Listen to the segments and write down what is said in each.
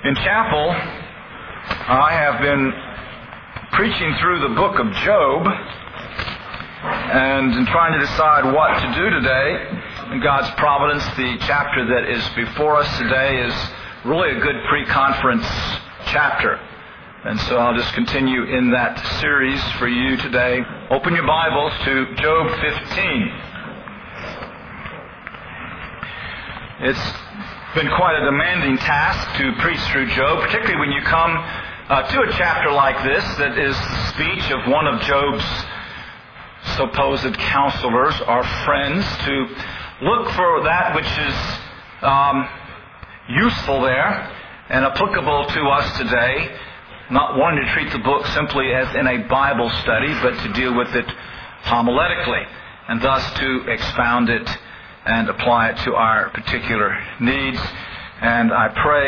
In chapel, I have been preaching through the book of Job, and in trying to decide what to do today, in God's providence, the chapter that is before us today is really a good pre-conference chapter. And so I'll just continue in that series for you today. Open your Bibles to Job 15. It's been quite a demanding task to preach through Job, particularly when you come to a chapter like this that is the speech of one of Job's supposed counselors or friends, to look for that which is useful there and applicable to us today, not wanting to treat the book simply as in a Bible study, but to deal with it homiletically, and thus to expound it and apply it to our particular needs. And I pray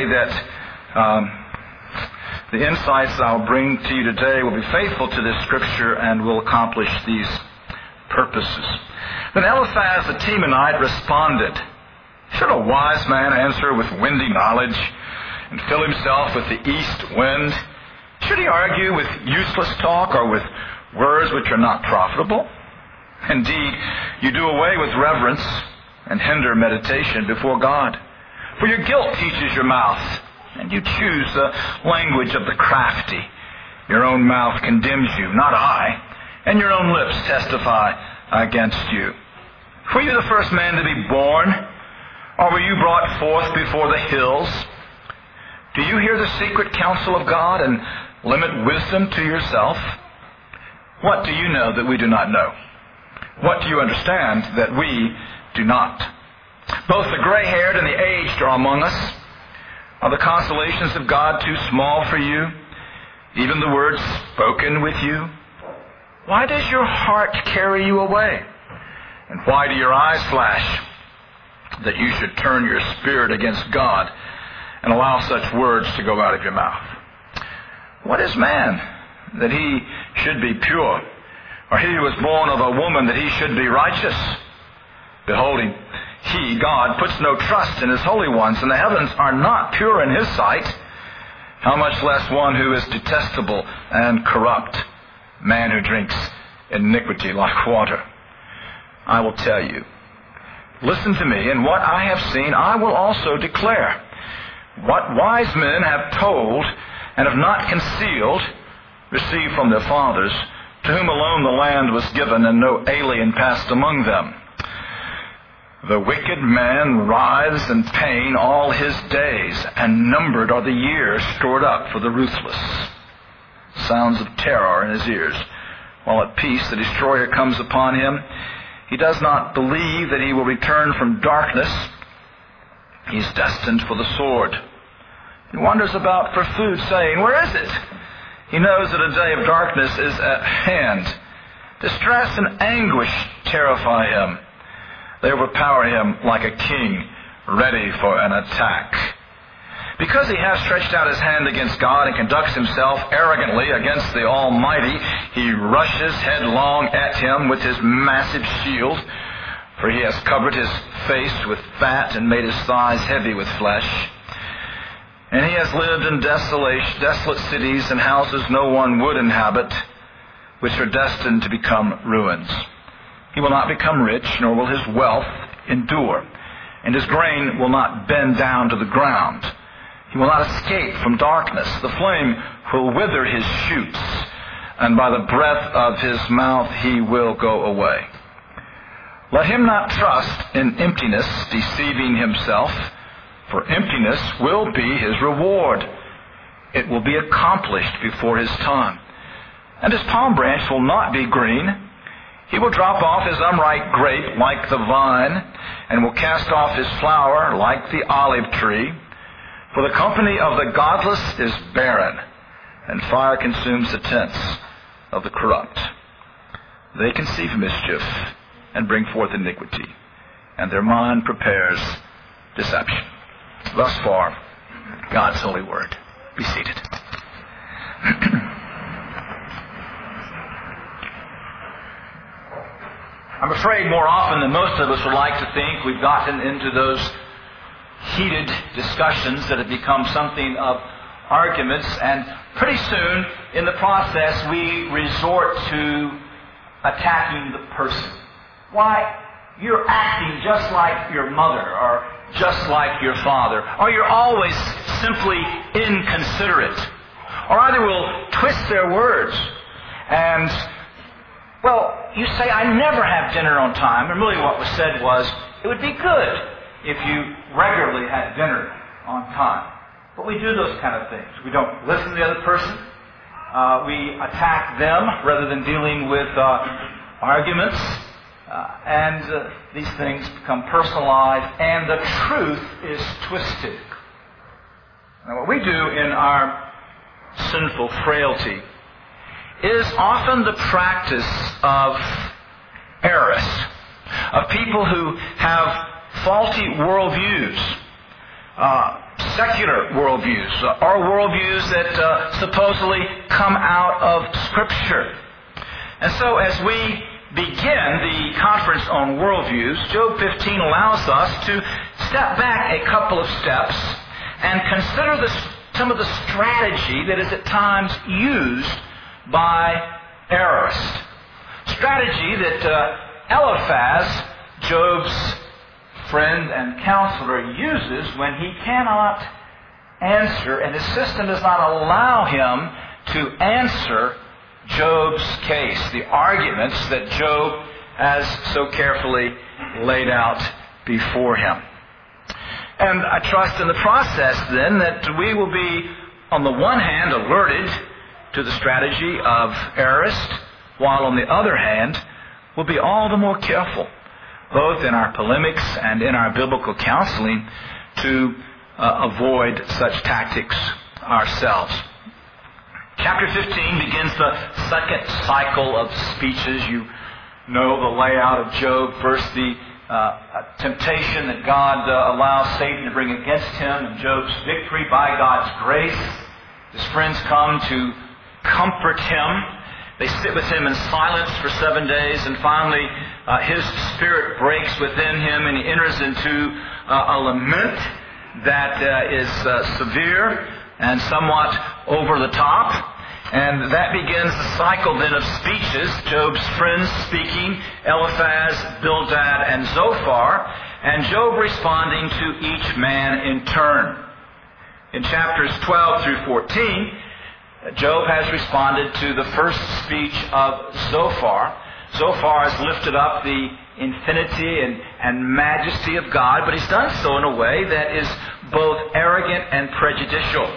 that the insights that I'll bring to you today will be faithful to this Scripture and will accomplish these purposes. Then Eliphaz the Temanite responded, "Should a wise man answer with windy knowledge and fill himself with the east wind? Should he argue with useless talk or with words which are not profitable? Indeed, you do away with reverence and hinder meditation before God. For your guilt teaches your mouth, and you choose the language of the crafty. Your own mouth condemns you, not I, and your own lips testify against you. Were you the first man to be born, or were you brought forth before the hills? Do you hear the secret counsel of God and limit wisdom to yourself? What do you know that we do not know? What do you understand that we do not? Both the gray-haired and the aged are among us. Are the consolations of God too small for you, even the words spoken with you? Why does your heart carry you away? And why do your eyes flash, that you should turn your spirit against God and allow such words to go out of your mouth? What is man, that he should be pure, or he who was born of a woman, that he should be righteous? Beholding, he, God, puts no trust in his holy ones, and the heavens are not pure in his sight. How much less one who is detestable and corrupt, man who drinks iniquity like water? I will tell you, listen to me, and what I have seen I will also declare. What wise men have told and have not concealed, received from their fathers, to whom alone the land was given, and no alien passed among them. The wicked man writhes in pain all his days, and numbered are the years stored up for the ruthless. Sounds of terror in his ears. While at peace the destroyer comes upon him. He does not believe that he will return from darkness. He is destined for the sword. He wanders about for food, saying, "Where is it?" He knows that a day of darkness is at hand. Distress and anguish terrify him. They overpower him like a king, ready for an attack. Because he has stretched out his hand against God and conducts himself arrogantly against the Almighty, he rushes headlong at him with his massive shield. For he has covered his face with fat and made his thighs heavy with flesh. And he has lived in desolate cities and houses no one would inhabit, which are destined to become ruins. He will not become rich, nor will his wealth endure, and his grain will not bend down to the ground. He will not escape from darkness. The flame will wither his shoots, and by the breath of his mouth he will go away. Let him not trust in emptiness, deceiving himself, for emptiness will be his reward. It will be accomplished before his time. And his palm branch will not be green. He will drop off his unripe grape like the vine, and will cast off his flower like the olive tree. For the company of the godless is barren, and fire consumes the tents of the corrupt. They conceive mischief and bring forth iniquity, and their mind prepares deception. Thus far, God's holy word. Be seated. I'm afraid more often than most of us would like to think, we've gotten into those heated discussions that have become something of arguments, and pretty soon in the process we resort to attacking the person. Why, you're acting just like your mother or just like your father, or you're always simply inconsiderate. Or either we'll twist their words and, well, you say, I never have dinner on time, and really what was said was, it would be good if you regularly had dinner on time. But we do those kind of things. We don't listen to the other person. We attack them rather than dealing with arguments. And these things become personalized, and the truth is twisted. Now, what we do in our sinful frailty is often the practice of errors, of people who have faulty worldviews, secular worldviews, or worldviews that supposedly come out of Scripture. And so as we begin the conference on worldviews, Job 15 allows us to step back a couple of steps and consider some of the strategy that is at times used by errorists. Strategy that Eliphaz, Job's friend and counselor, uses when he cannot answer, and his system does not allow him to answer Job's case, the arguments that Job has so carefully laid out before him. And I trust in the process then that we will be, on the one hand, alerted to the strategy of errorists, while on the other hand, we'll be all the more careful, both in our polemics and in our biblical counseling, to avoid such tactics ourselves. Chapter 15 begins the second cycle of speeches. You know the layout of Job. First, the temptation that God allows Satan to bring against him, and Job's victory by God's grace. His friends come to comfort him. They sit with him in silence for 7 days, and finally his spirit breaks within him, and he enters into a lament that is severe and somewhat over the top. And that begins the cycle then of speeches, Job's friends speaking, Eliphaz, Bildad, and Zophar, and Job responding to each man in turn. In chapters 12 through 14, Job has responded to the first speech of Zophar. Zophar has lifted up the infinity and majesty of God, but he's done so in a way that is both arrogant and prejudicial.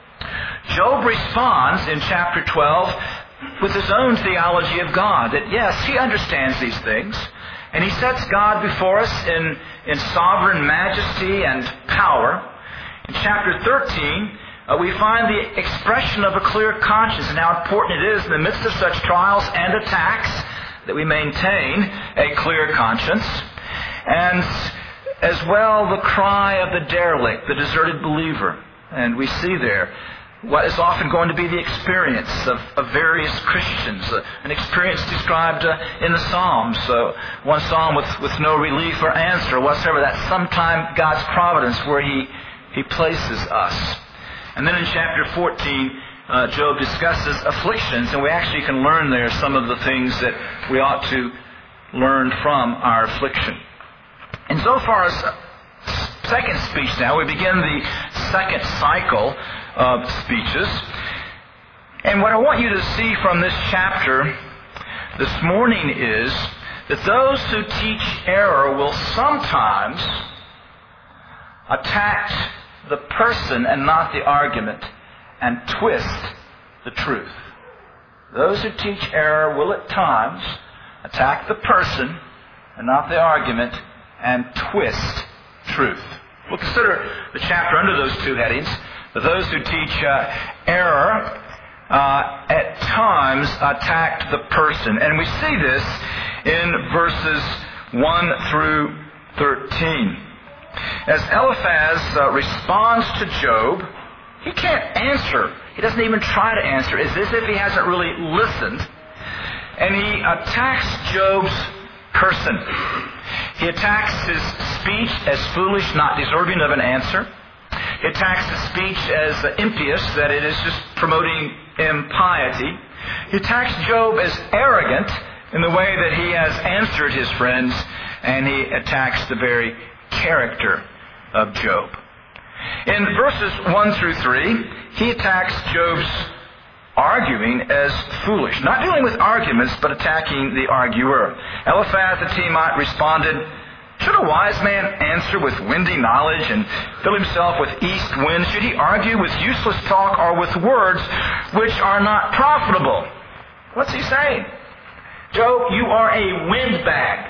Job responds in chapter 12 with his own theology of God, that yes, he understands these things, and he sets God before us in sovereign majesty and power. In chapter 13, we find the expression of a clear conscience and how important it is in the midst of such trials and attacks that we maintain a clear conscience. And as well, the cry of the derelict, the deserted believer. And we see there what is often going to be the experience of various Christians, an experience described in the Psalms, one psalm with no relief or answer whatsoever. That's sometime God's providence where He places us. And then in chapter 14, Job discusses afflictions, and we actually can learn there some of the things that we ought to learn from our affliction. And so far as second speech now, we begin the second cycle of speeches. And what I want you to see from this chapter this morning is that those who teach error will sometimes attack the person and not the argument, and twist the truth. Those who teach error will at times attack the person and not the argument, and twist truth. We'll consider the chapter under those two headings. But those who teach error at times attack the person. And we see this in verses 1 through 13. As Eliphaz responds to Job, he can't answer. He doesn't even try to answer. It's as if he hasn't really listened. And he attacks Job's person. He attacks his speech as foolish, not deserving of an answer. He attacks his speech as impious, that it is just promoting impiety. He attacks Job as arrogant in the way that he has answered his friends, and he attacks the very character of Job. In verses 1 through 3, he attacks Job's arguing as foolish. Not dealing with arguments, but attacking the arguer. Eliphaz the Temanite responded, "Should a wise man answer with windy knowledge and fill himself with east wind? Should he argue with useless talk or with words which are not profitable?" What's he saying? Job, you are a windbag.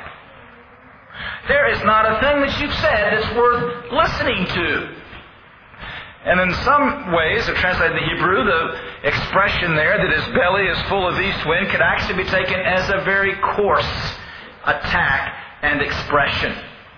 There is not a thing that you've said that's worth listening to. And in some ways, if translated in the Hebrew, the expression there that his belly is full of east wind could actually be taken as a very coarse attack and expression.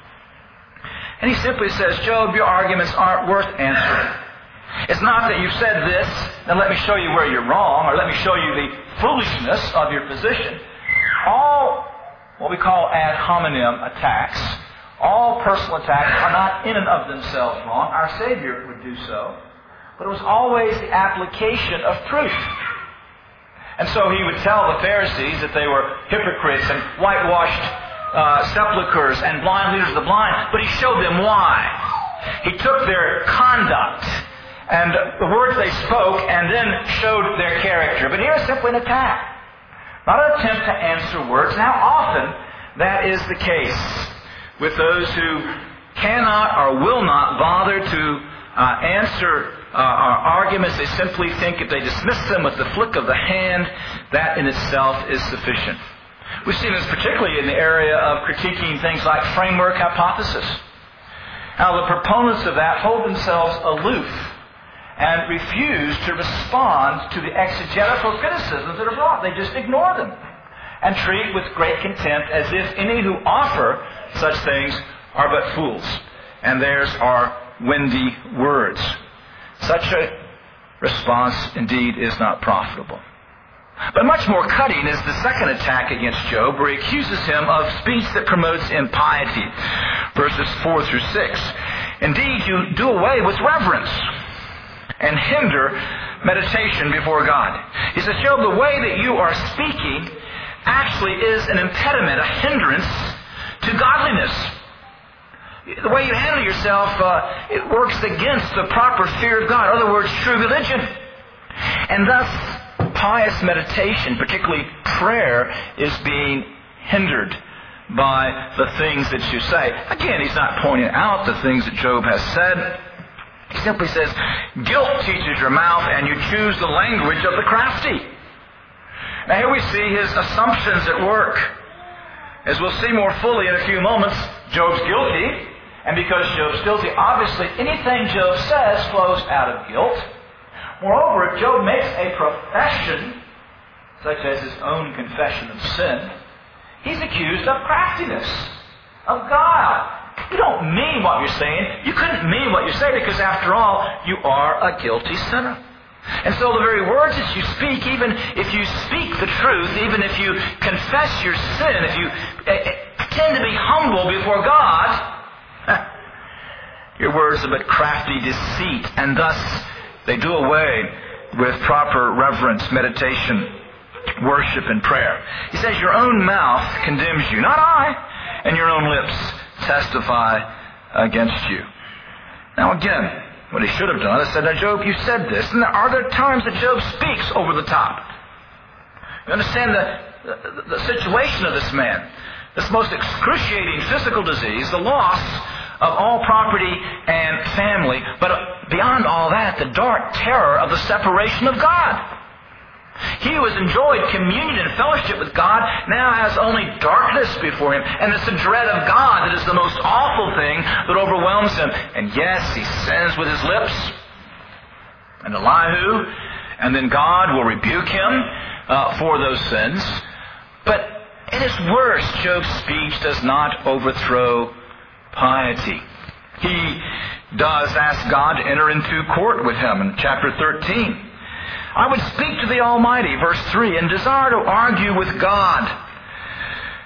And he simply says, Job, your arguments aren't worth answering. It's not that you've said this, now let me show you where you're wrong, or let me show you the foolishness of your position. All what we call ad hominem attacks, all personal attacks are not in and of themselves wrong. Our Savior would do so. But it was always the application of proof. And so he would tell the Pharisees that they were hypocrites and whitewashed sepulchres and blind leaders of the blind. But he showed them why. He took their conduct and the words they spoke and then showed their character. But here is simply an attack. Not an attempt to answer words. Now often that is the case with those who cannot or will not bother to answer our arguments. They simply think if they dismiss them with the flick of the hand, that in itself is sufficient. We've seen this particularly in the area of critiquing things like framework hypothesis. Now the proponents of that hold themselves aloof and refuse to respond to the exegetical criticisms that are brought. They just ignore them and treat with great contempt as if any who offer such things are but fools, and theirs are windy words. Such a response indeed is not profitable. But much more cutting is the second attack against Job, where he accuses him of speech that promotes impiety. Verses 4 through 6. Indeed, you do away with reverence and hinder meditation before God. He says, Job, the way that you are speaking actually is an impediment, a hindrance to godliness. The way you handle yourself, it works against the proper fear of God. In other words, true religion. And thus, pious meditation, particularly prayer, is being hindered by the things that you say. Again, he's not pointing out the things that Job has said. He simply says, guilt teaches your mouth and you choose the language of the crafty. Now here we see his assumptions at work. As we'll see more fully in a few moments, Job's guilty. And because Job's guilty, obviously anything Job says flows out of guilt. Moreover, if Job makes a profession, such as his own confession of sin, he's accused of craftiness, of guile. You don't mean what you're saying. You couldn't mean what you say because, after all, you are a guilty sinner. And so the very words that you speak, even if you speak the truth, even if you confess your sin, if you pretend to be humble before God, your words are but crafty deceit, and thus they do away with proper reverence, meditation, worship, and prayer. He says, your own mouth condemns you, not I, and your own lips testify against you. Now again, what he should have done is said, now Job, you said this, and are there times that Job speaks over the top? You understand the situation of this man, this most excruciating physical disease, the loss of all property and family, but beyond all that, the dark terror of the separation of God. He who has enjoyed communion and fellowship with God now has only darkness before him. And it's the dread of God that is the most awful thing that overwhelms him. And yes, he sins with his lips and Elihu, and then God will rebuke him for those sins. But it is worse. Job's speech does not overthrow piety. He does ask God to enter into court with him in chapter 13. I would speak to the Almighty, verse 3, and desire to argue with God.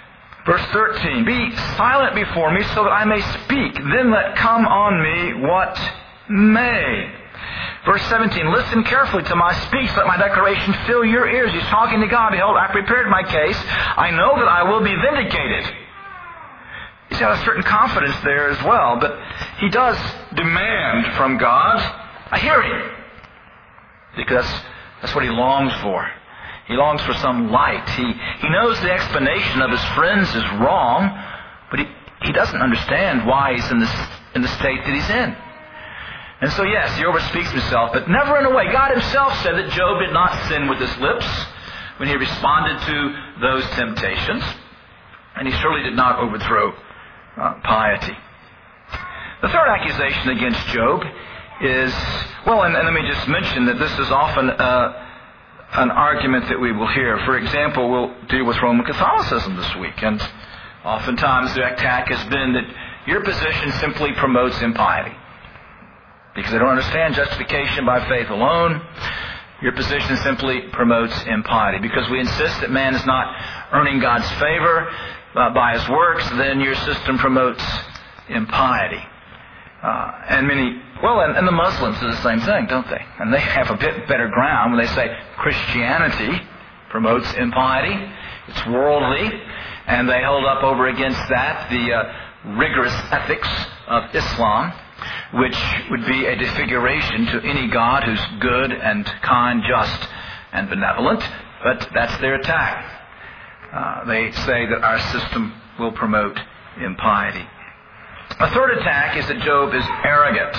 Verse 13, be silent before me so that I may speak. Then let come on me what may. Verse 17, listen carefully to my speech. Let my declaration fill your ears. He's talking to God. Behold, I prepared my case. I know that I will be vindicated. He's got a certain confidence there as well, but he does demand from God a hearing. Because that's what he longs for. He longs for some light. He knows the explanation of his friends is wrong, but he doesn't understand why he's in the state that he's in. And so yes, he overspeaks himself, but never in a way. God himself said that Job did not sin with his lips when he responded to those temptations. And he surely did not overthrow piety. The third accusation against Job is, well, and let me just mention that this is often an argument that we will hear. For example, we'll deal with Roman Catholicism this week, and oftentimes the attack has been that your position simply promotes impiety. Because they don't understand justification by faith alone. Your position simply promotes impiety. Because we insist that man is not earning God's favor by his works, then your system promotes impiety. And the Muslims do the same thing, don't they? And they have a bit better ground when they say Christianity promotes impiety. It's worldly. And they hold up over against that the rigorous ethics of Islam, which would be a disfiguration to any God who's good and kind, just and benevolent. But that's their attack. They say that our system will promote impiety. A third attack is that Job is arrogant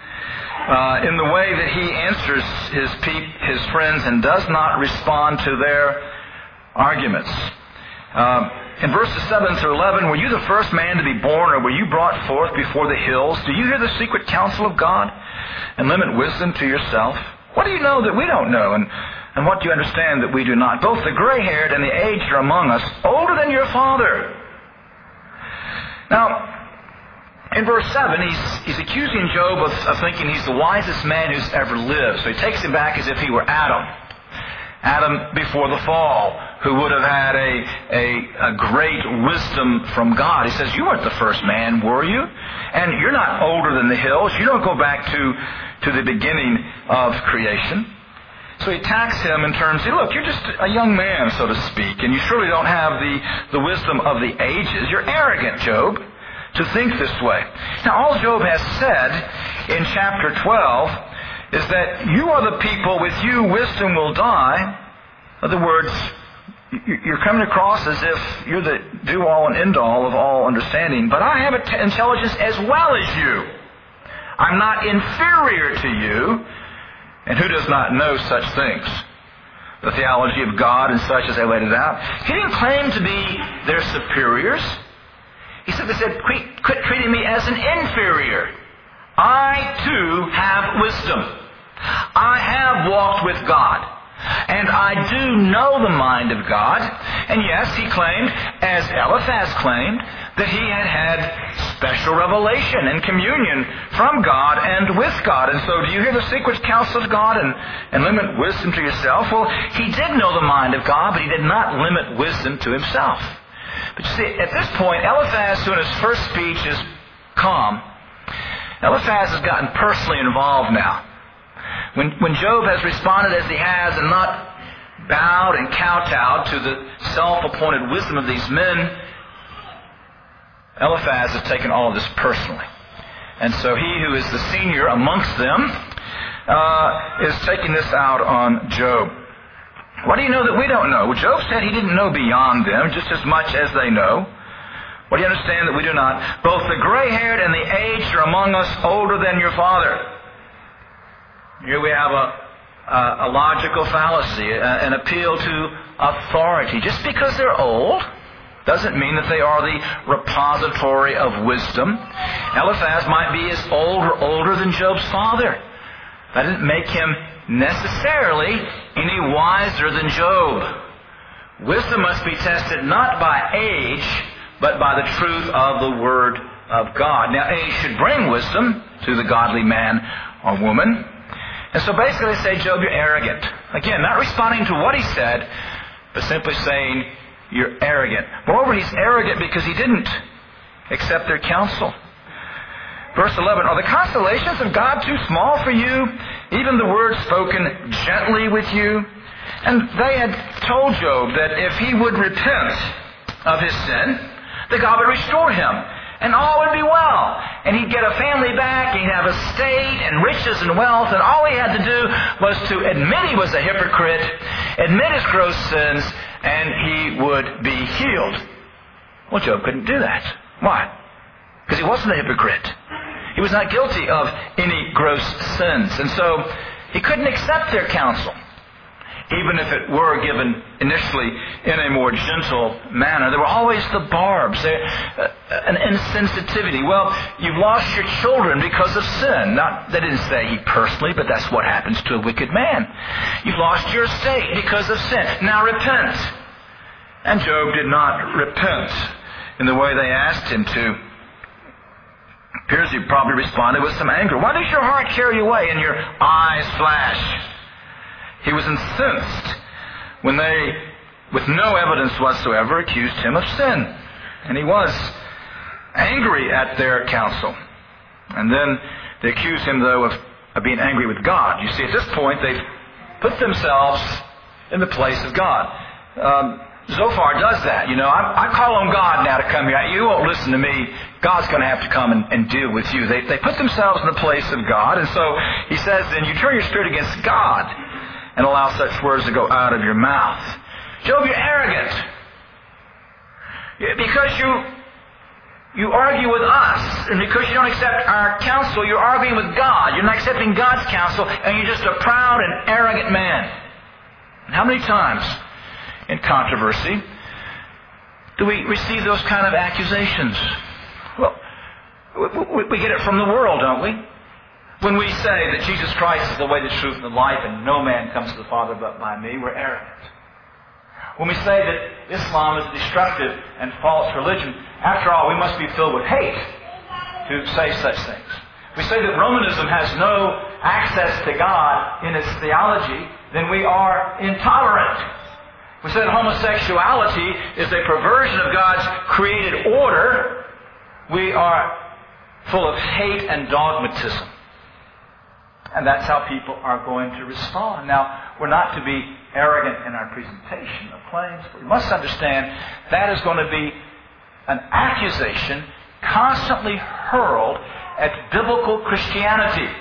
in the way that he answers his friends and does not respond to their arguments. In verses 7 through 11, were you the first man to be born, or were you brought forth before the hills? Do you hear the secret counsel of God and limit wisdom to yourself? What do you know that we don't know, and what do you understand that we do not? Both the gray-haired and the aged are among us, older than your father. Now, in verse 7, he's accusing Job of thinking he's the wisest man who's ever lived. So he takes him back as if he were Adam before the fall, who would have had a great wisdom from God. He says, you weren't the first man, were you? And you're not older than the hills. You don't go back to the beginning of creation. So he attacks him in terms of, look, you're just a young man, so to speak, and you surely don't have the wisdom of the ages. You're arrogant, Job, to think this way. Now, all Job has said in chapter 12 is that you are the people, with you wisdom will die. In other words, you're coming across as if you're the do-all and end-all of all understanding, but I have intelligence as well as you. I'm not inferior to you, and who does not know such things? The theology of God and such as I laid it out. He didn't claim to be their superiors. He simply said, quit treating me as an inferior. I, too, have wisdom. I have walked with God. And I do know the mind of God. And yes, he claimed, as Eliphaz claimed, that he had special revelation and communion from God and with God. And so do you hear the secret counsel of God and limit wisdom to yourself? Well, he did know the mind of God, but he did not limit wisdom to himself. But you see, at this point, Eliphaz, who in his first speech is calm, Eliphaz has gotten personally involved now. When Job has responded as he has and not bowed and kowtowed to the self-appointed wisdom of these men, Eliphaz has taken all of this personally. And so he who is the senior amongst them is taking this out on Job. What do you know that we don't know? Well, Job said he didn't know beyond them just as much as they know. What do you understand that we do not? Both the gray-haired and the aged are among us, older than your father. Here we have a logical fallacy, an appeal to authority. Just because they're old doesn't mean that they are the repository of wisdom. Eliphaz might be as old or older than Job's father. That didn't make him necessarily any wiser than Job. Wisdom must be tested not by age, but by the truth of the Word of God. Now, age should bring wisdom to the godly man or woman. And so basically they say, Job, you're arrogant. Again, not responding to what he said, but simply saying, you're arrogant. Moreover, he's arrogant because he didn't accept their counsel. Verse 11, are the consolations of God too small for you? Even the words spoken gently with you? And they had told Job that if he would repent of his sin, that God would restore him, and all would be well. And he'd get a family back, he'd have a estate and riches and wealth, and all he had to do was to admit he was a hypocrite, admit his gross sins, and he would be healed. Well, Job couldn't do that. Why? Because he wasn't a hypocrite. He was not guilty of any gross sins. And so he couldn't accept their counsel, even if it were given initially in a more gentle manner. There were always the barbs, an insensitivity. Well, you've lost your children because of sin. They didn't say he personally, but that's what happens to a wicked man. You've lost your estate because of sin. Now repent. And Job did not repent in the way they asked him to. It appears he probably responded with some anger. Why does your heart carry you away and your eyes flash? He was incensed when they, with no evidence whatsoever, accused him of sin. And he was angry at their counsel. And then they accused him, though, of being angry with God. You see, at this point, they've put themselves in the place of God. Zophar does that. You know, I call on God now to come here. You won't listen to me. God's going to have to come and deal with you. They put themselves in the place of God. And so he says, then you turn your spirit against God and allow such words to go out of your mouth. Job, you're arrogant. Because you argue with us, and because you don't accept our counsel, you're arguing with God. You're not accepting God's counsel, and you're just a proud and arrogant man. And how many times in controversy do we receive those kind of accusations? Well, we get it from the world, don't we? When we say that Jesus Christ is the way, the truth, and the life, and no man comes to the Father but by me, we're arrogant. When we say that Islam is a destructive and false religion, after all, we must be filled with hate to say such things. We say that Romanism has no access to God in its theology, then we are intolerant. We say that homosexuality is a perversion of God's created order. We are full of hate and dogmatism. And that's how people are going to respond. Now, we're not to be arrogant in our presentation of claims, but we must understand that is going to be an accusation constantly hurled at biblical Christianity.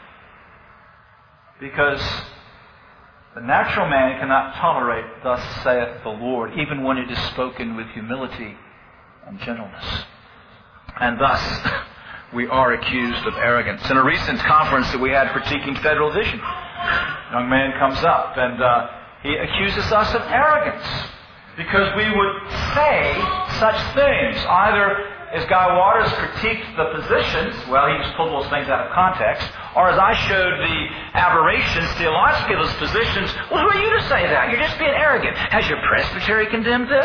Because the natural man cannot tolerate, thus saith the Lord, even when it is spoken with humility and gentleness. And thus, we are accused of arrogance. In a recent conference that we had critiquing Federal Vision, a young man comes up and he accuses us of arrogance because we would say such things. Either as Guy Waters critiqued the positions, well, he just pulled those things out of context, or as I showed the aberrations theologically of those positions, well, who are you to say that? You're just being arrogant. Has your presbytery condemned this?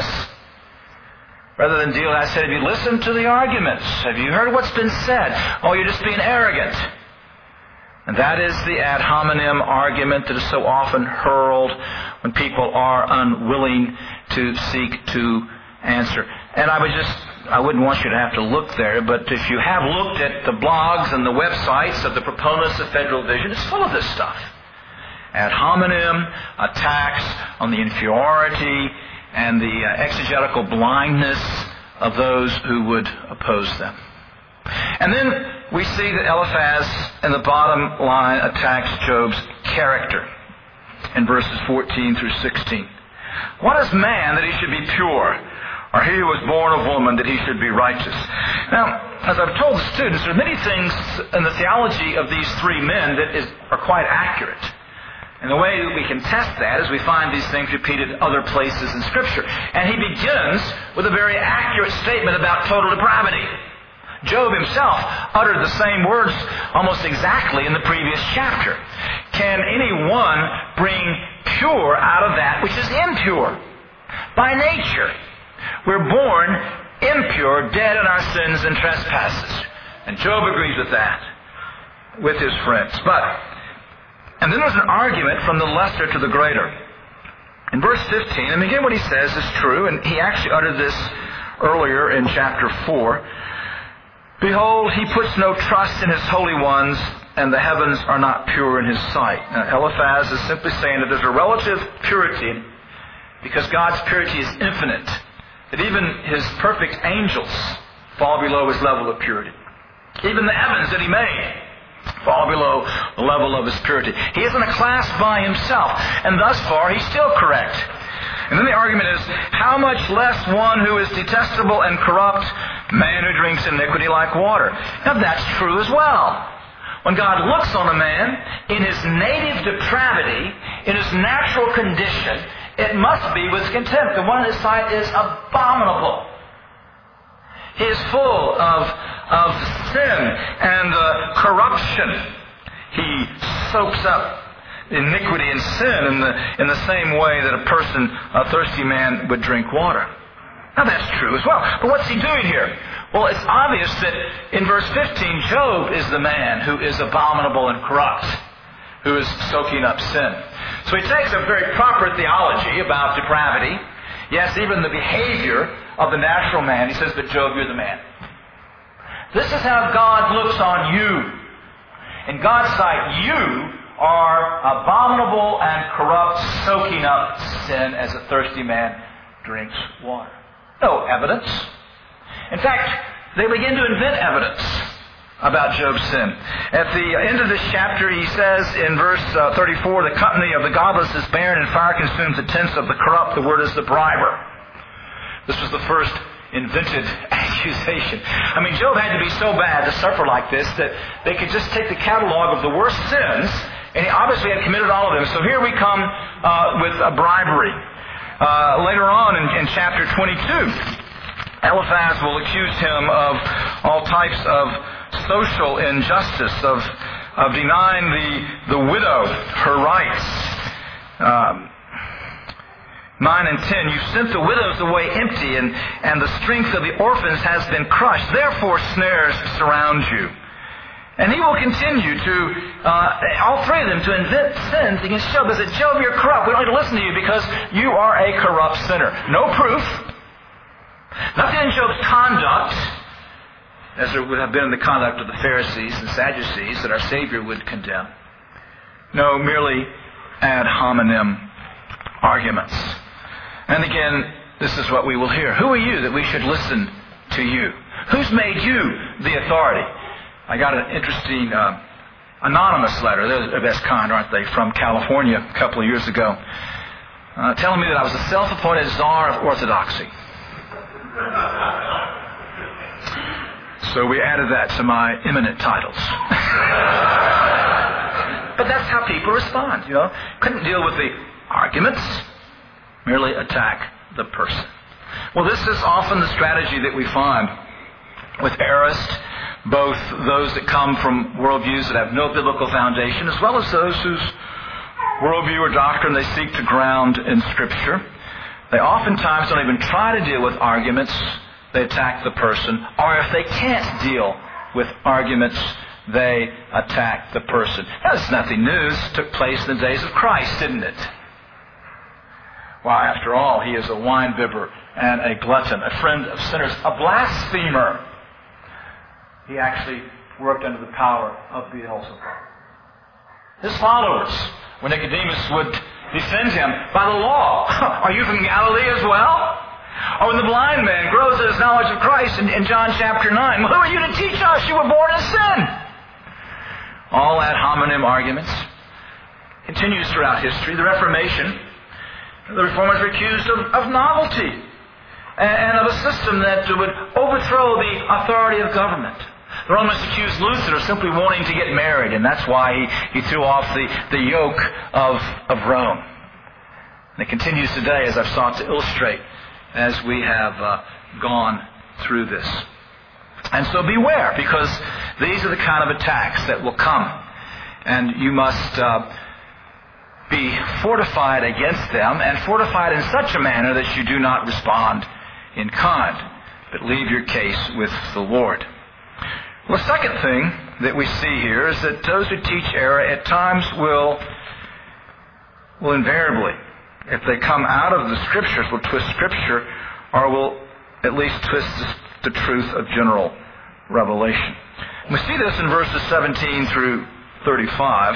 Rather than deal, I said, have you listened to the arguments? Have you heard what's been said? Oh, you're just being arrogant. And that is the ad hominem argument that is so often hurled when people are unwilling to seek to answer. And I wouldn't want you to have to look there, but if you have looked at the blogs and the websites of the proponents of Federal Vision, it's full of this stuff. Ad hominem, attacks on the inferiority and the exegetical blindness of those who would oppose them. And then we see that Eliphaz, in the bottom line, attacks Job's character in verses 14 through 16. What is man that he should be pure? Or he who was born of woman that he should be righteous? Now, as I've told the students, there are many things in the theology of these three men that are quite accurate. And the way that we can test that is we find these things repeated other places in Scripture. And he begins with a very accurate statement about total depravity. Job himself uttered the same words almost exactly in the previous chapter. Can anyone bring pure out of that which is impure? By nature, we're born impure, dead in our sins and trespasses. And Job agrees with that, with his friends. And then there's an argument from the lesser to the greater. In verse 15, and again what he says is true, and he actually uttered this earlier in chapter 4. Behold, he puts no trust in his holy ones, and the heavens are not pure in his sight. Now, Eliphaz is simply saying that there's a relative purity because God's purity is infinite, that even his perfect angels fall below his level of purity. Even the heavens that he made fall below the level of his purity. He is in a class by himself, and thus far he's still correct. And then the argument is, how much less one who is detestable and corrupt, man who drinks iniquity like water. Now that's true as well. When God looks on a man in his native depravity, in his natural condition, it must be with contempt. The one in his sight is abominable. He is full of sin and corruption. He soaks up iniquity and sin in the same way that a thirsty man would drink water. Now that's true as well. But what's he doing here? Well, it's obvious that in verse 15, Job is the man who is abominable and corrupt, who is soaking up sin. So he takes a very proper theology about depravity. Yes, even the behavior of the natural man. He says, but Job, you're the man. This is how God looks on you. In God's sight, you are abominable and corrupt, soaking up sin as a thirsty man drinks water. No evidence. In fact, they begin to invent evidence about Job's sin. At the end of this chapter, he says in verse 34, the company of the godless is barren and fire consumes the tents of the corrupt. The word is the briber. This was the first invented accusation. I mean, Job had to be so bad to suffer like this that they could just take the catalog of the worst sins, and he obviously had committed all of them. So here we come with a bribery. Later on in chapter 22, Eliphaz will accuse him of all types of social injustice, of denying the widow her rights. 9 and 10, you sent the widows away empty, and the strength of the orphans has been crushed. Therefore snares surround you. And he will continue to, all three of them, to invent sins against Job. They said, Job, you're corrupt. We don't need to listen to you because you are a corrupt sinner. No proof. Nothing in Job's conduct, as there would have been in the conduct of the Pharisees and Sadducees, that our Savior would condemn. No, merely ad hominem arguments. And again, this is what we will hear. Who are you that we should listen to you? Who's made you the authority? I got an interesting anonymous letter. They're the best kind, aren't they? From California a couple of years ago. Telling me that I was a self-appointed czar of orthodoxy. So we added that to my eminent titles. But that's how people respond, you know. Couldn't deal with the arguments, merely attack the person. Well, this is often the strategy that we find with aorists, both those that come from worldviews that have no biblical foundation, as well as those whose worldview or doctrine they seek to ground in Scripture. They oftentimes don't even try to deal with arguments. They attack the person. Or if they can't deal with arguments, they attack the person. That's nothing new. This took place in the days of Christ, didn't it? Well, after all, he is a wine-bibber and a glutton, a friend of sinners, a blasphemer. He actually worked under the power of Beelzebub. His followers, when Nicodemus would defend him by the law, are you from Galilee as well? Or when the blind man grows in his knowledge of Christ in John chapter 9, well, who are you to teach us? You were born in sin. All ad hominem arguments. Continues throughout history. The Reformation, the Reformers were accused of novelty and of a system that would overthrow the authority of government. The Romans accused Luther of simply wanting to get married, and that's why he threw off the yoke of Rome. And it continues today, as I've sought to illustrate, as we have gone through this. And so beware, because these are the kind of attacks that will come. And you must be fortified against them, and fortified in such a manner that you do not respond in kind, but leave your case with the Lord. Well, the second thing that we see here is that those who teach error at times will invariably if they come out of the Scriptures, will twist Scripture, or will at least twist the truth of general revelation. We see this in verses 17 through 35.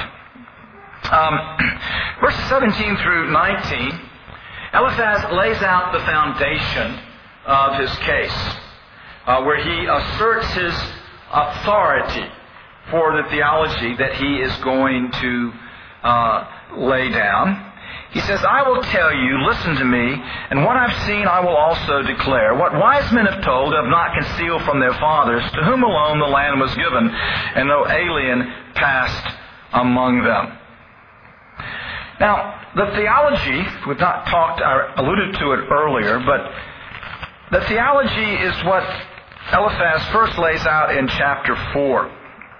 Verses 17 through 19, Eliphaz lays out the foundation of his case, where he asserts his authority for the theology that he is going to lay down. He says, I will tell you, listen to me, and what I've seen I will also declare. What wise men have told have not concealed from their fathers, to whom alone the land was given, and no alien passed among them. Now, the theology, we've not talked or alluded to it earlier, but the theology is what Eliphaz first lays out in chapter 4.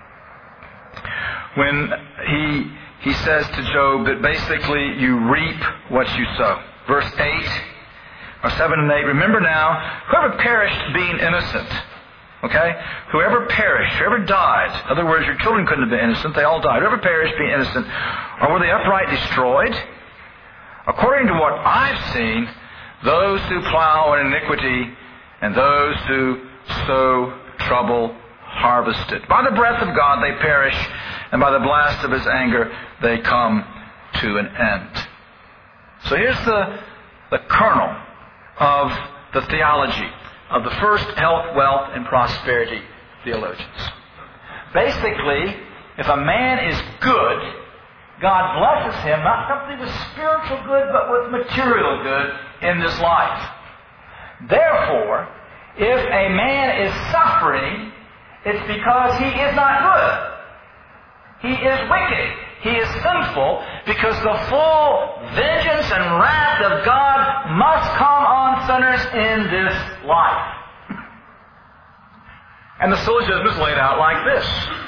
When he says to Job that basically you reap what you sow. Verse 8, or 7 and 8, remember now, whoever perished being innocent, okay? Whoever perished, whoever died, in other words, your children couldn't have been innocent, they all died. Whoever perished being innocent, or were the upright destroyed? According to what I've seen, those who plow in iniquity and those who sow trouble harvest it. By the breath of God they perish, and by the blast of His anger they come to an end. So here's the kernel of the theology of the first health, wealth, and prosperity theologians. Basically, if a man is good, God blesses him, not simply with spiritual good, but with material good in this life. Therefore, if a man is suffering, it's because he is not good. He is wicked. He is sinful, because the full vengeance and wrath of God must come on sinners in this life. And the syllogism is laid out like this.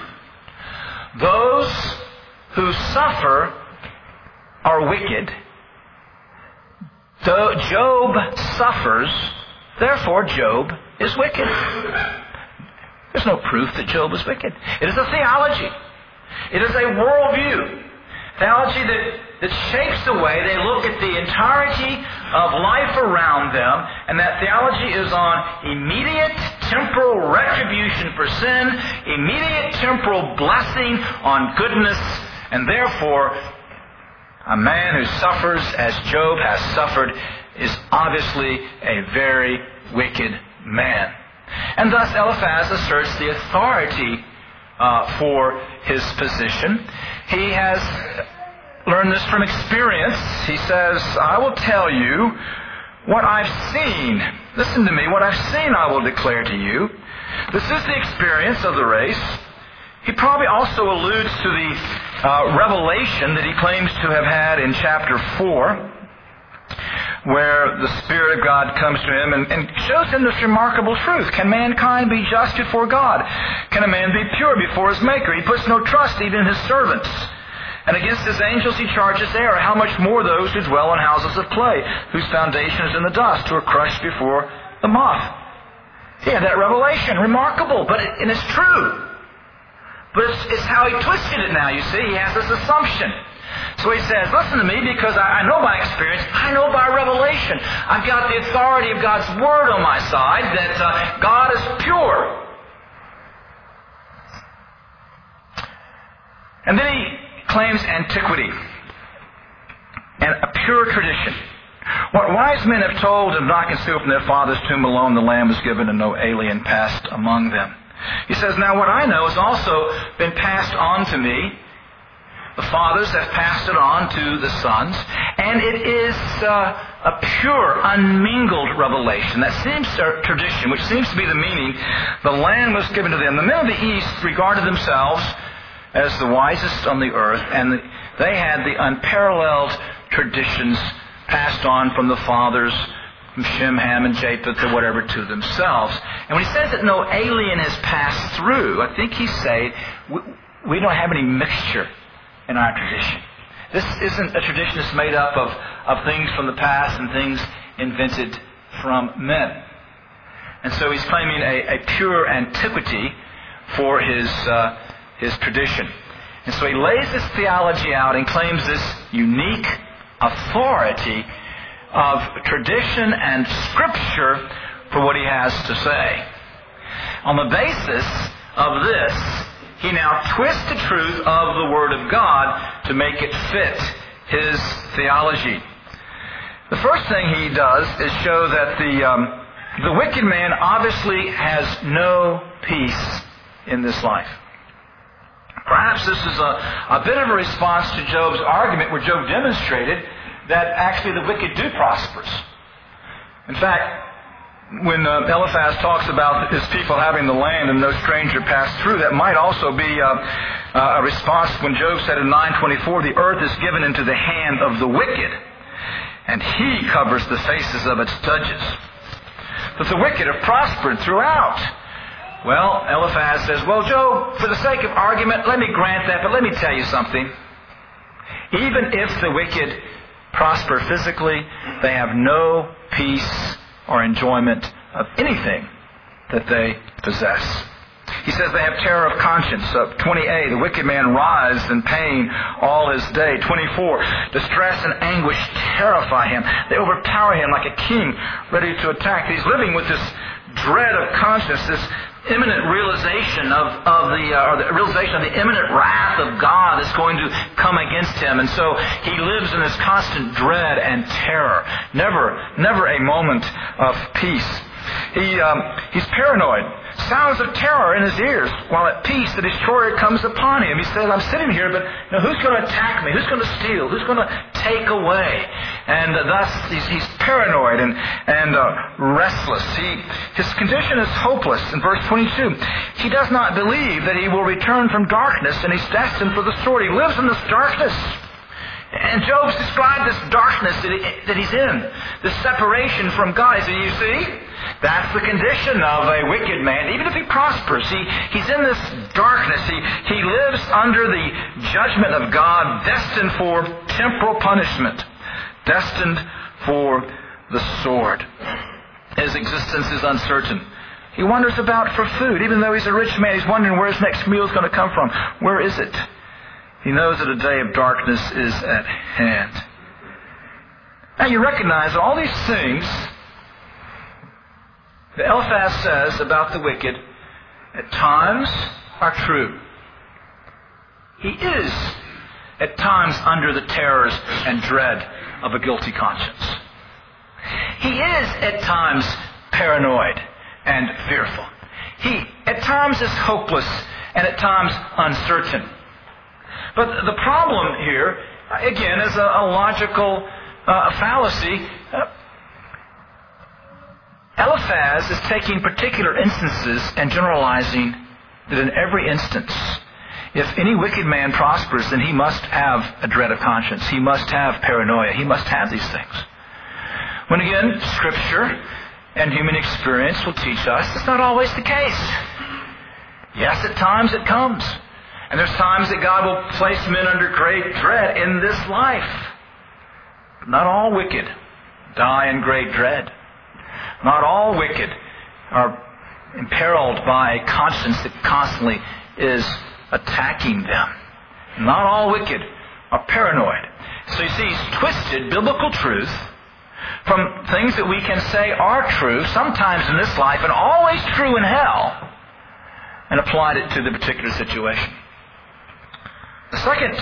Those who suffer are wicked. Though Job suffers, therefore Job is wicked. There's no proof that Job is wicked. It is a theology. It is a worldview. Theology that shapes the way they look at the entirety of life around them, and that theology is on immediate temporal retribution for sin, immediate temporal blessing on goodness, and therefore a man who suffers as Job has suffered is obviously a very wicked man. And thus Eliphaz asserts the authority for his position. He has learned this from experience. He says, I will tell you what I've seen. Listen to me. What I've seen I will declare to you. This is the experience of the race. He probably also alludes to the revelation that he claims to have had in chapter 4, where the Spirit of God comes to him and shows him this remarkable truth. Can mankind be just before God? Can a man be pure before his Maker? He puts no trust even in his servants. And against his angels he charges error. How much more those who dwell in houses of clay, whose foundation is in the dust, who are crushed before the moth. Yeah, that revelation, remarkable, and it's true. But it's how he twisted it now, you see. He has this assumption. So he says, listen to me, because I know by experience, I know by revelation. I've got the authority of God's Word on my side, that God is pure. And then he claims antiquity and a pure tradition. What wise men have told have not concealed from their fathers, to whom alone the Lamb was given, and no alien passed among them. He says, now what I know has also been passed on to me. The fathers have passed it on to the sons, and it is a pure, unmingled revelation. That seems tradition, which seems to be the meaning. The land was given to them. The men of the East regarded themselves as the wisest on the earth, and they had the unparalleled traditions passed on from the fathers, from Shem, Ham, and Japheth, or whatever, to themselves. And when he says that no alien has passed through, I think he's saying we don't have any mixture in our tradition. This isn't a tradition that's made up of things from the past and things invented from men. And so he's claiming a pure antiquity for his tradition. And so he lays this theology out and claims this unique, authority of tradition and Scripture for what he has to say. On the basis of this, he now twists the truth of the Word of God to make it fit his theology. The first thing he does is show that the wicked man obviously has no peace in this life. Perhaps this is a bit of a response to Job's argument where Job demonstrated that actually the wicked do prosper. In fact, when Eliphaz talks about his people having the land and no stranger passed through, that might also be a response when Job said in 9:24, the earth is given into the hand of the wicked, and he covers the faces of its judges. But the wicked have prospered throughout. Well, Eliphaz says, well, Job, for the sake of argument, let me grant that, but let me tell you something. Even if the wicked prosper physically, they have no peace or enjoyment of anything that they possess. He says they have terror of conscience. 20a, the wicked man writhes in pain all his day. 24, distress and anguish terrify him. They overpower him like a king ready to attack. He's living with this dread of conscience, this imminent realization of the realization of the imminent wrath of God that's going to come against him. And so he lives in this constant dread and terror. Never a moment of peace. He's paranoid. Sounds of terror in his ears, while at peace the destroyer comes upon him. He says, I'm sitting here, but who's going to attack me? Who's going to steal? Who's going to take away? And thus he's paranoid and restless. His condition is hopeless. In verse 22, he does not believe that he will return from darkness, and he's destined for the sword. He lives in this darkness. And Job's described this darkness that he's in, this separation from God. He said, you see, that's the condition of a wicked man. Even if he prospers, he's in this darkness. He lives under the judgment of God, destined for temporal punishment, destined for the sword. His existence is uncertain. He wanders about for food. Even though he's a rich man, he's wondering where his next meal is going to come from. Where is it? He knows that a day of darkness is at hand. Now you recognize all these things that Eliphaz says about the wicked at times are true. He is at times under the terrors and dread of a guilty conscience. He is at times paranoid and fearful. He at times is hopeless and at times uncertain. But the problem here, again, is a logical fallacy. Eliphaz is taking particular instances and generalizing that in every instance, if any wicked man prospers, then he must have a dread of conscience. He must have paranoia. He must have these things. When again, Scripture and human experience will teach us it's not always the case. Yes, at times it comes. And there's times that God will place men under great dread in this life. Not all wicked die in great dread. Not all wicked are imperiled by a conscience that constantly is attacking them. Not all wicked are paranoid. So you see, he's twisted biblical truth from things that we can say are true, sometimes in this life, and always true in hell, and applied it to the particular situation. The second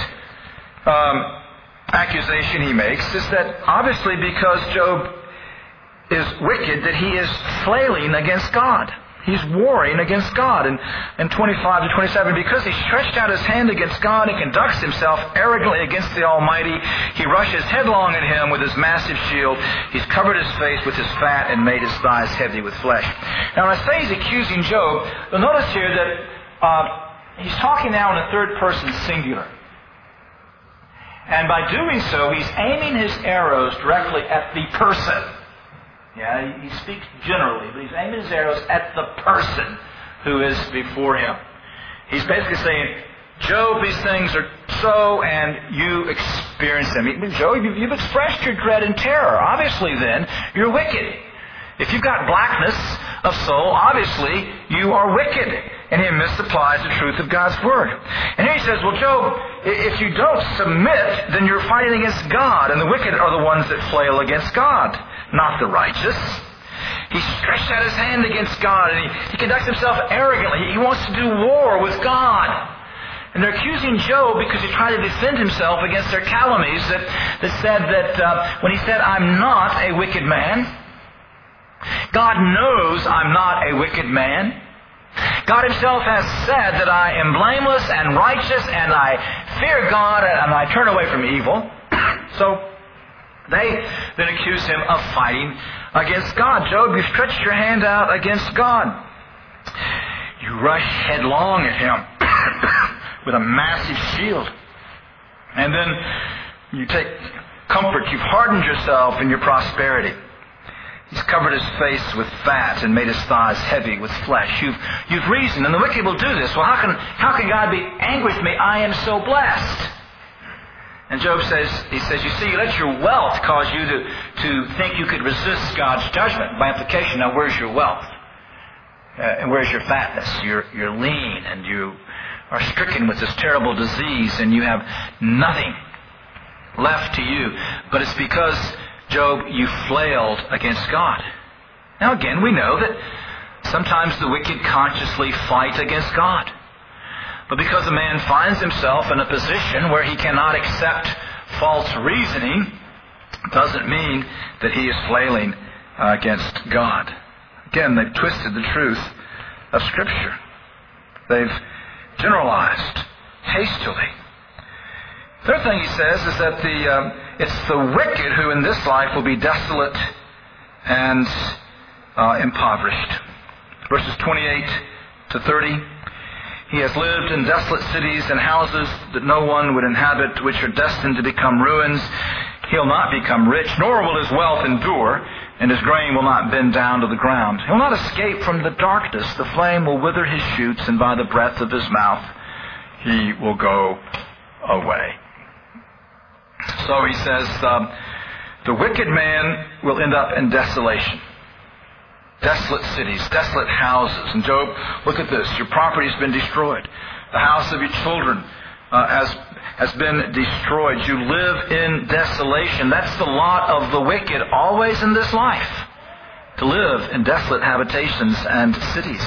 accusation he makes is that obviously because Job is wicked, that he is flailing against God. He's warring against God. And in 25 to 27, because he stretched out his hand against God and conducts himself arrogantly against the Almighty, he rushes headlong at him with his massive shield. He's covered his face with his fat and made his thighs heavy with flesh. Now when I say he's accusing Job, you'll notice here that he's talking now in a third person singular. And by doing so, he's aiming his arrows directly at the person. Yeah, he speaks generally, but he's aiming his arrows at the person who is before him. He's basically saying, Job, these things are so, and you experience them. Job, you've expressed your dread and terror. Obviously, then, you're wicked. If you've got blackness of soul, obviously, you are wicked. and he misapplies the truth of God's Word. And here he says, well, Job, if you don't submit, then you're fighting against God, and the wicked are the ones that flail against God, not the righteous. He stretched out his hand against God, and he conducts himself arrogantly. He wants to do war with God. And they're accusing Job because he tried to defend himself against their calumnies that said that when he said, I'm not a wicked man, God knows I'm not a wicked man. God Himself has said that I am blameless and righteous and I fear God and I turn away from evil. So they then accuse him of fighting against God. Job, you stretched your hand out against God. You rush headlong at Him with a massive shield. And then you take comfort. You've hardened yourself in your prosperity. He's covered his face with fat and made his thighs heavy with flesh. You've reasoned, and the wicked will do this. Well, how can God be angry with me? I am so blessed. And Job says, you see, you let your wealth cause you to think you could resist God's judgment. By implication, now where's your wealth? And where's your fatness? You're lean, and you are stricken with this terrible disease, and you have nothing left to you. But it's because, Job, you flailed against God. Now again, we know that sometimes the wicked consciously fight against God. But because a man finds himself in a position where he cannot accept false reasoning, doesn't mean that he is flailing against God. Again, they've twisted the truth of Scripture. They've generalized hastily. Third thing he says is that it's the wicked who in this life will be desolate and impoverished. Verses 28 to 30. He has lived in desolate cities and houses that no one would inhabit, which are destined to become ruins. He'll not become rich, nor will his wealth endure, and his grain will not bend down to the ground. He'll not escape from the darkness. The flame will wither his shoots, and by the breath of his mouth he will go away. So he says, the wicked man will end up in desolation. Desolate cities, desolate houses. And Job, look at this. Your property has been destroyed. The house of your children has been destroyed. You live in desolation. That's the lot of the wicked always in this life. To live in desolate habitations and cities.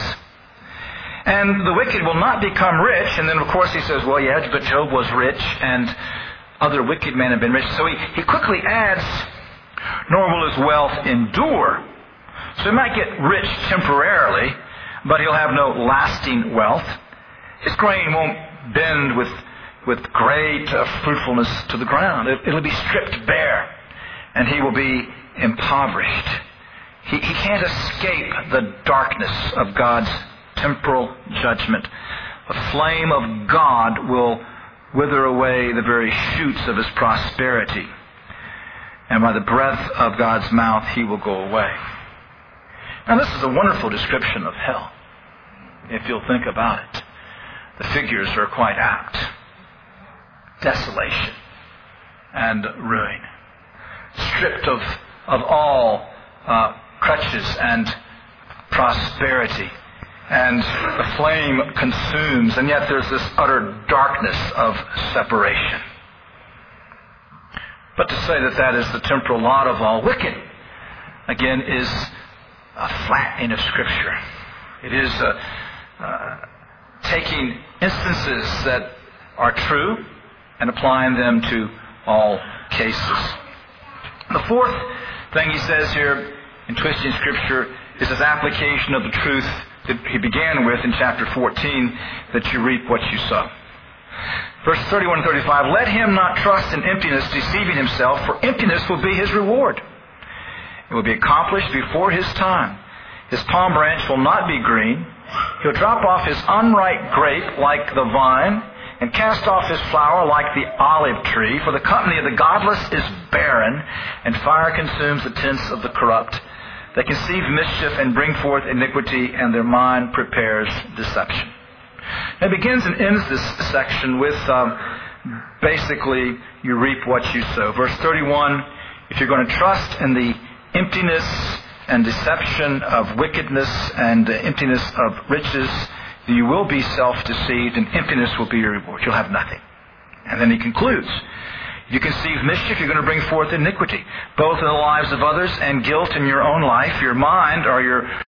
And the wicked will not become rich. And then of course he says, well, yeah, but Job was rich and other wicked men have been rich. So he quickly adds, nor will his wealth endure. So he might get rich temporarily, but he'll have no lasting wealth. His grain won't bend with great fruitfulness to the ground. It'll be stripped bare, and he will be impoverished. He can't escape the darkness of God's temporal judgment. The flame of God will wither away the very shoots of his prosperity. And by the breath of God's mouth, he will go away. Now this is a wonderful description of hell, if you'll think about it. The figures are quite apt. Desolation and ruin. Stripped of all crutches and prosperity. And the flame consumes, and yet there's this utter darkness of separation. But to say that is the temporal lot of all wicked, again, is a flattening of Scripture. It is taking instances that are true and applying them to all cases. The fourth thing he says here in twisting Scripture is his application of the truth that he began with in chapter 14, that you reap what you sow. Verses 31 and 35, let him not trust in emptiness, deceiving himself, for emptiness will be his reward. It will be accomplished before his time. His palm branch will not be green. He'll drop off his unripe grape like the vine, and cast off his flower like the olive tree. For the company of the godless is barren, and fire consumes the tents of the corrupt. They conceive mischief and bring forth iniquity, and their mind prepares deception. It begins and ends this section with basically, you reap what you sow. Verse 31, if you're going to trust in the emptiness and deception of wickedness and the emptiness of riches, you will be self-deceived, and emptiness will be your reward. You'll have nothing. And then he concludes, you conceive mischief, you're going to bring forth iniquity, both in the lives of others and guilt in your own life. Your mind, or your